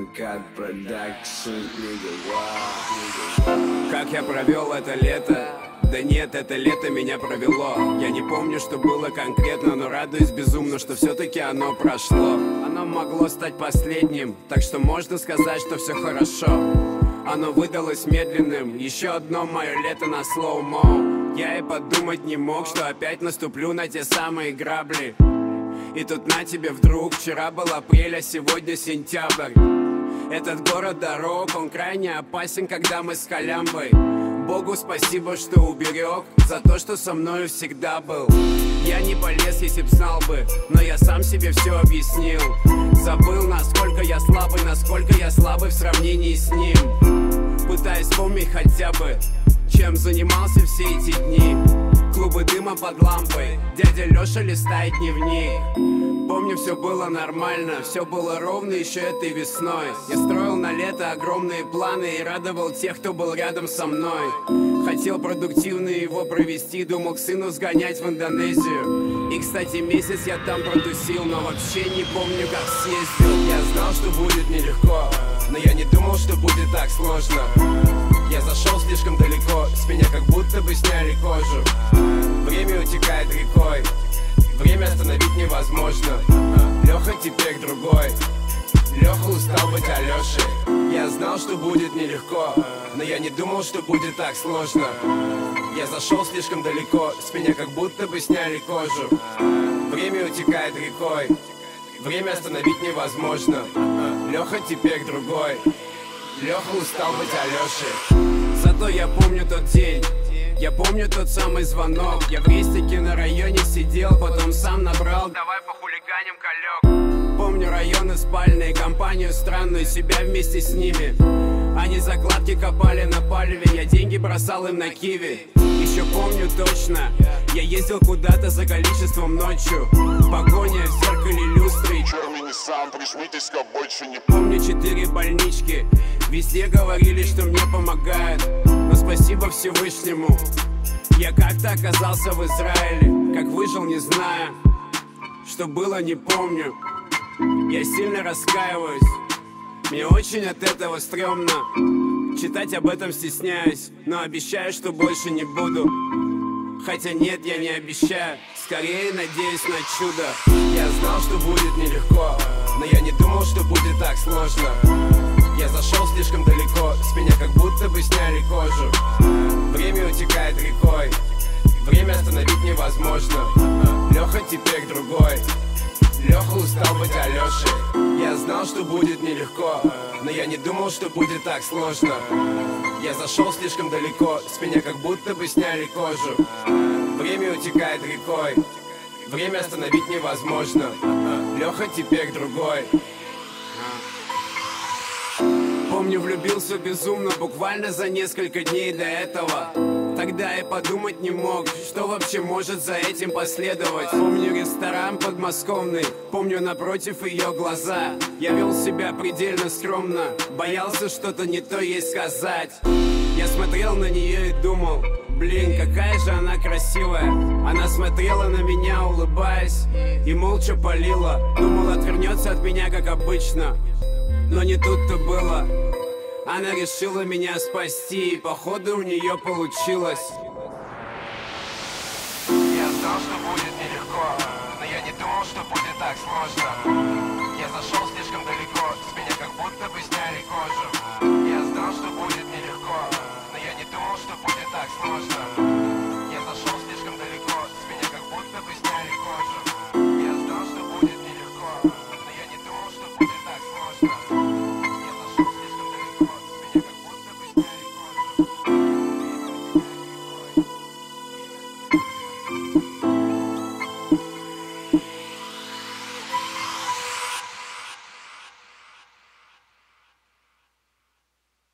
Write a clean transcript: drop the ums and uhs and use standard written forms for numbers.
Cut Production, nigga. Как я провел это лето? Да нет, это лето меня провело. Я не помню, что было конкретно, но радуюсь безумно, что все-таки оно прошло. Оно могло стать последним, так что можно сказать, что все хорошо. Оно выдалось медленным, еще одно мое лето на слоумо. Я и подумать не мог, что опять наступлю на те самые грабли. И тут на тебе вдруг, вчера был апрель, а сегодня сентябрь. Этот город дорог, он крайне опасен, когда мы с халямбой. Богу спасибо, что уберег, за то, что со мною всегда был. Я не полез, если б знал бы, но я сам себе все объяснил. Забыл, насколько я слабый в сравнении с ним. Пытаясь вспомнить хотя бы, чем занимался все эти дни. Клубы дыма под лампой, дядя Леша листает дневник. Помню, все было нормально, все было ровно еще этой весной. Я строил на лето огромные планы и радовал тех, кто был рядом со мной. Хотел продуктивно его провести, думал к сыну сгонять в Индонезию. И, кстати, месяц я там протусил, но вообще не помню, как съездил. Я знал, что будет нелегко, но я не думал, что будет так сложно. Я зашел слишком далеко, с меня как будто бы сняли кожу. Время утекает рекой, время остановить невозможно. Леха теперь другой, Леха устал быть Алешей. Я знал, что будет нелегко, но я не думал, что будет так сложно. Я зашел слишком далеко, с меня как будто бы сняли кожу. Время утекает рекой, время остановить невозможно. Леха теперь другой, Леха устал быть Алешей. Зато я помню тот день, я помню тот самый звонок. Я в рестике на районе сидел, потом сам набрал «Давай похулиганим, колек». Помню районы спальные, компанию странную, себя вместе с ними. Они закладки копали на палеве, я деньги бросал им на киви. Еще помню точно, я ездил куда-то за количеством ночью. Погоня в зеркале люстры. Черный Nissan, прижмитесь-ка, больше не помню 4 больнички, везде говорили, что мне помогают. Но спасибо Всевышнему, я как-то оказался в Израиле. Как выжил, не знаю, что было, не помню. Я сильно раскаиваюсь, мне очень от этого стрёмно. Читать об этом стесняюсь, но обещаю, что больше не буду. Хотя нет, я не обещаю, скорее надеюсь на чудо. Я знал, что будет нелегко, но я не думал, что будет так сложно. Я зашел слишком далеко, с меня как будто бы сняли кожу. Время утекает рекой, время остановить невозможно. Леха теперь другой, Леха устал быть Алешей. Я знал, что будет нелегко, но я не думал, что будет так сложно. Я зашел слишком далеко, с меня как будто бы сняли кожу. Время утекает рекой, время остановить невозможно. Леха теперь другой. Помню, влюбился безумно, буквально за несколько дней до этого. Тогда я подумать не мог, что вообще может за этим последовать. Помню ресторан подмосковный, помню напротив ее глаза. Я вел себя предельно скромно, боялся что-то не то ей сказать. Я смотрел на нее и думал, блин, какая же она красивая. Она смотрела на меня, улыбаясь, и молча палила. Думал, отвернется от меня, как обычно, но не тут-то было. Она решила меня спасти, и походу у нее получилось. Я знал, что будет нелегко, но я не думал, что будет так сложно. Я зашел слишком далеко, с меня как будто бы сняли